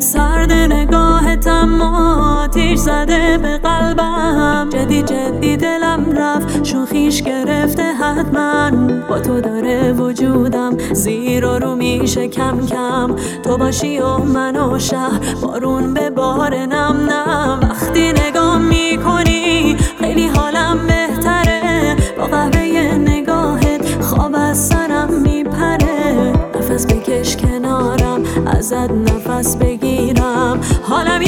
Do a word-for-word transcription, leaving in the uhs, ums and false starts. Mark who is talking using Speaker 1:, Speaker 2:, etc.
Speaker 1: سرد نگاهتم آتیش زده به قلبم. جدی جدی دلم رفت شوخیش گرفته حتما. با تو داره وجودم زیر و رو میشه کم کم. تو باشی و من و شهر بارون به بار نم نم. وقتی نگاه میکنی خیلی حالم بهتره. با قهوه نگاهت خواب از سرم میپره. نفس بکش کنارم ازت نفس بگیر.